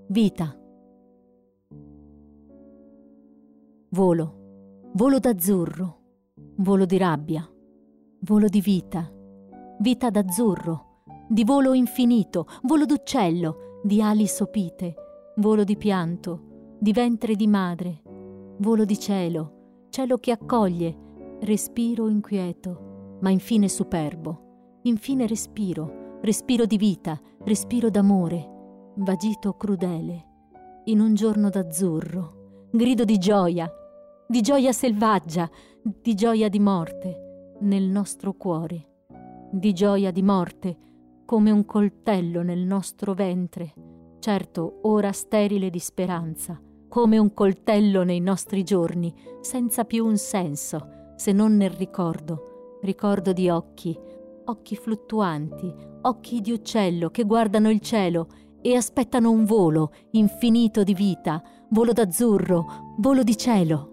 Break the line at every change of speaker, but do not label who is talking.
Vita. Volo d'azzurro, volo di rabbia, volo di vita, vita d'azzurro, di volo infinito, volo d'uccello, di ali sopite, volo di pianto, di ventre di madre, volo di cielo, cielo che accoglie, respiro inquieto, ma infine superbo, infine respiro di vita, respiro d'amore, vagito crudele, in un giorno d'azzurro, grido di gioia selvaggia, di gioia di morte nel nostro cuore, di gioia di morte come un coltello nel nostro ventre, certo ora sterile di speranza, come un coltello nei nostri giorni, senza più un senso, se non nel ricordo di occhi fluttuanti, occhi di uccello che guardano il cielo e aspettano un volo infinito di vita, volo d'azzurro, volo di cielo.